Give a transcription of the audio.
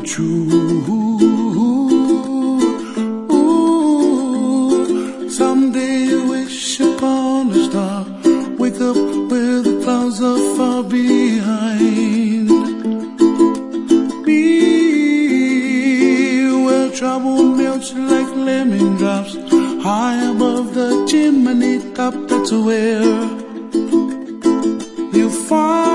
true. Ooh, someday you wish upon a star, wake up where the clouds are far behind. Be where trouble melts like lemon drops, high above the chimney top. That's where you find